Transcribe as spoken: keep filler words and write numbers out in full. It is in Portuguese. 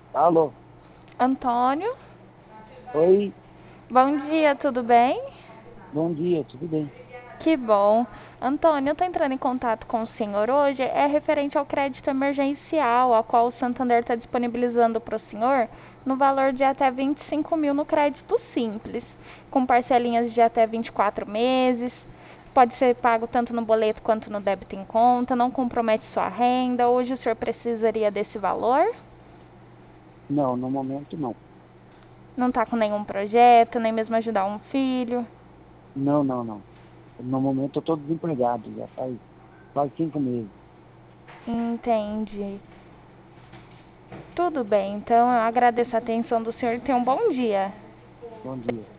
Alô? Antônio, Oi, bom dia, tudo bem? bom dia, tudo bem? Que bom. Antônio, eu estou entrando em contato com o senhor hoje, é referente ao crédito emergencial, ao qual o Santander está disponibilizando para o senhor, no valor de até vinte e cinco mil no crédito simples, com parcelinhas de até vinte e quatro meses. Pode ser pago tanto no boleto quanto no débito em conta, não compromete sua renda. Hoje o senhor precisaria desse valor? Não, no momento não. Não está com nenhum projeto, nem mesmo ajudar um filho? Não, não, não. No momento eu estou desempregado, já faz quase cinco meses. Entendi. Tudo bem, então eu agradeço a atenção do senhor e tenha um bom dia. Bom dia.